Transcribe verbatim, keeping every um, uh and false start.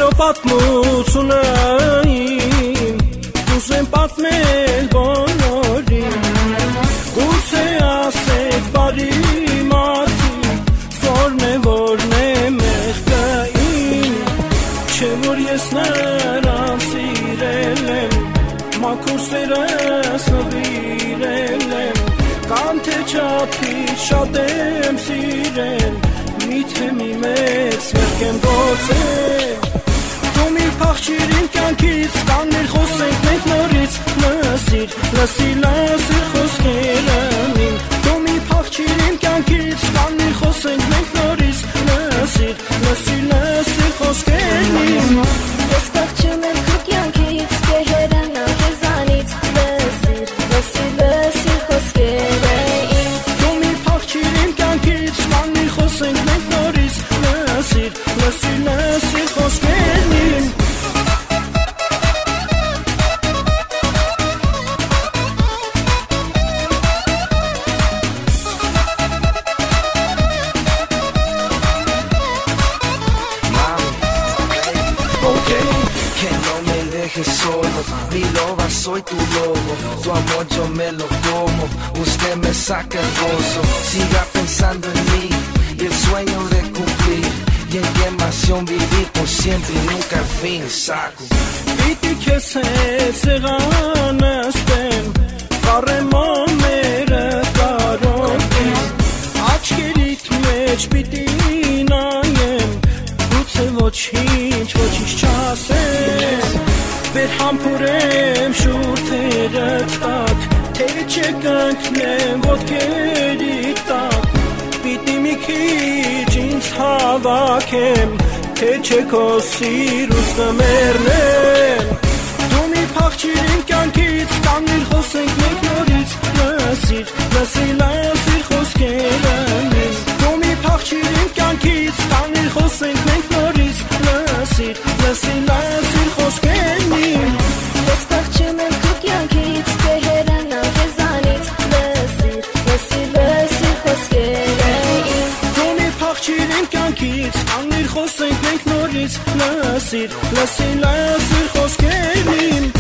Սիրո պատմությունը իմ Կուզեմ պատմել բոլորին Գուցե ասեք բարի մարդիկ Որն է որն է մեղքը իմ Չէ որ ես նրան սիրել եմ Մաքուր սերս նվիրել եմ Կամ թե չափից շատ եմ սիրել Միթե մի մեծ մեղք եմ գործել Դու մի փախչիր իմ կյանքից Կաններ խոսենք մենք նորից Լսիր, լսիր, լսիր խոսքերը իմ Դու մի փախչիր իմ կյանքից Կաններ խոսենք մենք նորից Լսիր, լսիր, լսիր խոսքերը իմ Ես փախչում եմ քո կյանքից Կհեռանա քեզանից Լսիր, լսիր, լսիր խոսքերը իմ Դու մի փախչիր իմ կյանքից Կաններ խոսենք մենք նորից Լսիր, լսիր, լսիր խոսքերը իմ Solo, mi loba soy tu lobo, tu amor yo me lo como, usted me saca el gozo, siga pensando en mí y el sueño de cumplir, y en qué emoción vivir por siempre y nunca al fin saco. Piti que se seganestem, faremomere karotim, achkerit mech piti nayem, gutse vochich vochich chasem. Բեր համբուրեմ շուրթերը տակ Թե չեկանքնեմ ոտքերի տակ Պիտի մի քիչ ինձ հավաքեմ Թե չեքո սիրուս կմեռնեմ Դու մի փախչիր իմ կյանքից Կանիր խոսենք մենք նորից Լսիր, լսիր, լսիր խոսքերը ինձ Դու մի փախչիր իմ կյանքից Կանիր խոսենք մենք նորից Լսիր, լսիր, լսիր խոսքերը Ես փախչում եմ քո կյանքից Կհեռանա քեզանից Լսիր, լսիր, լսիր խոսքերը իմ Դու մի փախչիր իմ կյանքից Անիր խոսենք մենք նորից Լսիր, լսիր, լսիր խոսքերը իմ